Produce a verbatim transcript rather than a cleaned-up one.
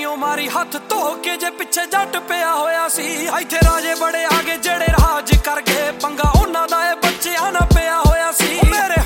ਓ ਮਾਰੀ ਹੱਥ ਧੋ ਕੇ ਜੇ ਪਿੱਛੇ ਜੱਟ ਪਿਆ ਹੋਇਆ ਸੀ। ਇੱਥੇ ਰਾਜੇ ਬੜੇ ਆਗੇ ਜਿਹੜੇ ਰਾਜ ਕਰ ਗਏ, ਪੰਗਾ ਉਹਨਾਂ ਦਾ ਏ ਬੱਚਿਆਂ ਨਾ ਪਿਆ